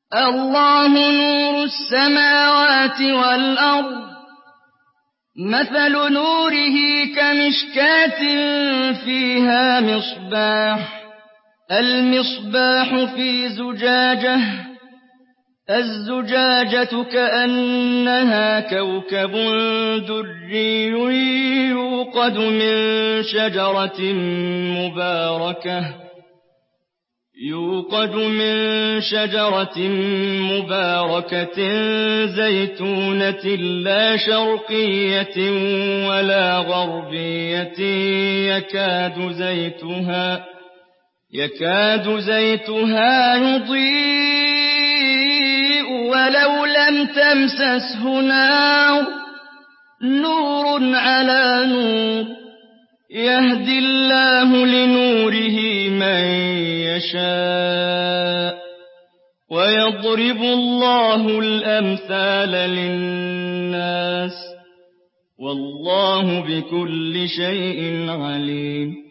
الله نور السماوات والأرض مثل نوره كمشكاة فيها مصباح المصباح في زجاجة الزجاجة كأنها كوكب دري يوقد من شجرة مباركة زيتونة لا شرقية ولا غربية يكاد زيتها يضيء ولو لم تمسسه نار نور على نور يهدي الله لنوره من يشاء ويضرب الله الأمثال للناس والله بكل شيء عليم